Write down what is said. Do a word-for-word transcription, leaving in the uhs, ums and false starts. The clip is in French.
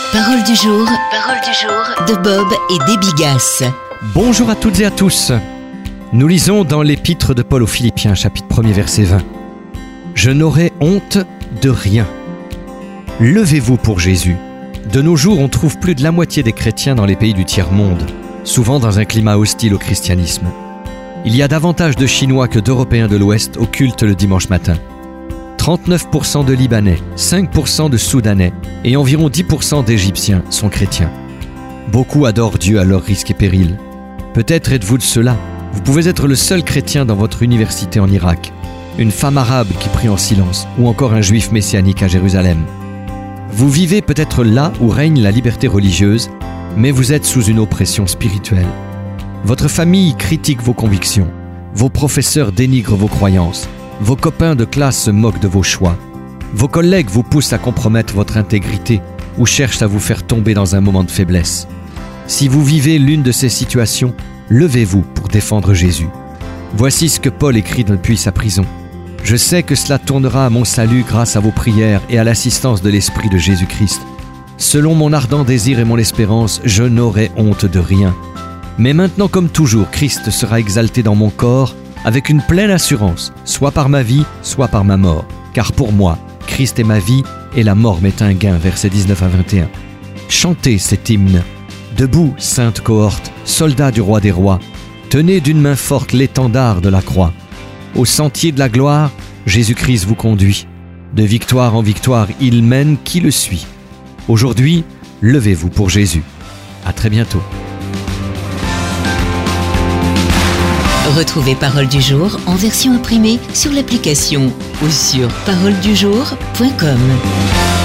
Parole du jour, parole du jour de Bob et Debbie Gass. Bonjour à toutes et à tous. Nous lisons dans l'épître de Paul aux Philippiens, chapitre premier, verset vingt. Je n'aurai honte de rien. Levez-vous pour Jésus. De nos jours, on trouve plus de la moitié des chrétiens dans les pays du tiers-monde, souvent dans un climat hostile au christianisme. Il y a davantage de Chinois que d'Européens de l'Ouest au culte le dimanche matin. trente-neuf pour cent de Libanais, cinq pour cent de Soudanais et environ dix pour cent d'Égyptiens sont chrétiens. Beaucoup adorent Dieu à leur risque et péril. Peut-être êtes-vous de ceux-là. Vous pouvez être le seul chrétien dans votre université en Irak, une femme arabe qui prie en silence ou encore un juif messianique à Jérusalem. Vous vivez peut-être là où règne la liberté religieuse, mais vous êtes sous une oppression spirituelle. Votre famille critique vos convictions, vos professeurs dénigrent vos croyances, vos copains de classe se moquent de vos choix, vos collègues vous poussent à compromettre votre intégrité ou cherchent à vous faire tomber dans un moment de faiblesse. Si vous vivez l'une de ces situations, levez-vous pour défendre Jésus. Voici ce que Paul écrit depuis sa prison. « Je sais que cela tournera à mon salut grâce à vos prières et à l'assistance de l'Esprit de Jésus-Christ. Selon mon ardent désir et mon espérance, je n'aurai honte de rien. Mais maintenant comme toujours, Christ sera exalté dans mon corps avec une pleine assurance, soit par ma vie, soit par ma mort. Car pour moi, Christ est ma vie et la mort m'est un gain. » Versets dix-neuf à vingt et un. Chantez cet hymne. Debout, sainte cohorte, soldats du roi des rois, tenez d'une main forte l'étendard de la croix. Au sentier de la gloire, Jésus-Christ vous conduit. De victoire en victoire, il mène qui le suit. Aujourd'hui, levez-vous pour Jésus. À très bientôt. Retrouvez Parole du jour en version imprimée sur l'application ou sur parole du jour point com.